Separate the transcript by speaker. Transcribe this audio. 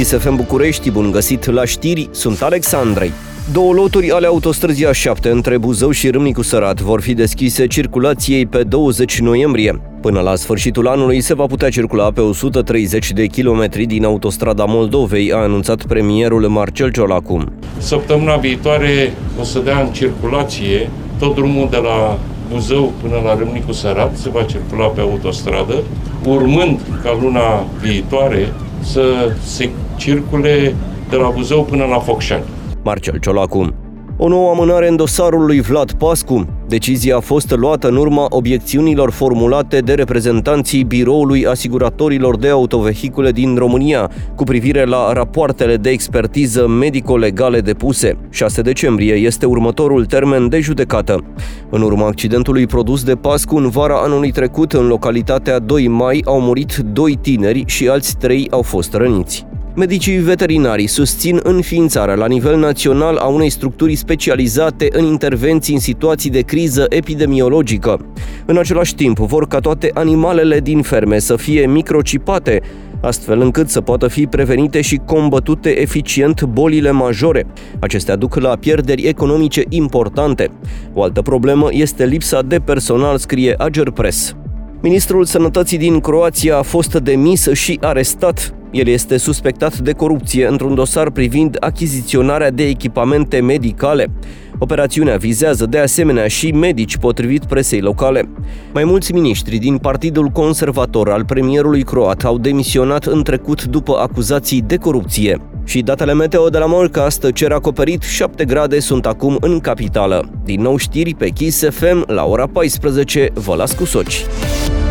Speaker 1: Kiss FM București, bun găsit la știri, sunt Alex Andrei. 2 loturi ale autostrăzii A7 între Buzău și Râmnicu Sărat vor fi deschise circulației pe 20 noiembrie. Până la sfârșitul anului se va putea circula pe 130 de kilometri din autostrada Moldovei, a anunțat premierul Marcel Ciolacu.
Speaker 2: Săptămâna viitoare o să dea în circulație tot drumul de la Buzău până la Râmnicu Sărat, se va circula pe autostradă, urmând ca luna viitoare să se circule de la Buzău până la Focșani.
Speaker 1: Marcel Ciolacu. O nouă amânare în dosarul lui Vlad Pascu. Decizia a fost luată în urma obiecțiunilor formulate de reprezentanții Biroului Asiguratorilor de Autovehicule din România cu privire la rapoartele de expertiză medico-legale depuse. 6 decembrie este următorul termen de judecată. În urma accidentului produs de Pascu în vara anului trecut, în localitatea 2 Mai, au murit 2 tineri și alți 3 au fost răniți. Medicii veterinari susțin înființarea la nivel național a unei structuri specializate în intervenții în situații de criză epidemiologică. În același timp, vor ca toate animalele din ferme să fie microcipate, astfel încât să poată fi prevenite și combătute eficient bolile majore. Acestea duc la pierderi economice importante. O altă problemă este lipsa de personal, scrie Agerpress. Ministrul Sănătății din Croația a fost demis și arestat. El este suspectat de corupție într-un dosar privind achiziționarea de echipamente medicale. Operațiunea vizează de asemenea și medici, potrivit presei locale. Mai mulți miniștri din Partidul Conservator al premierului croat au demisionat în trecut după acuzații de corupție. Și datele meteo de la Morcast, cer acoperit, 7 grade sunt acum în capitală. Din nou știri pe Kiss FM la ora 14, vă las cu Soci.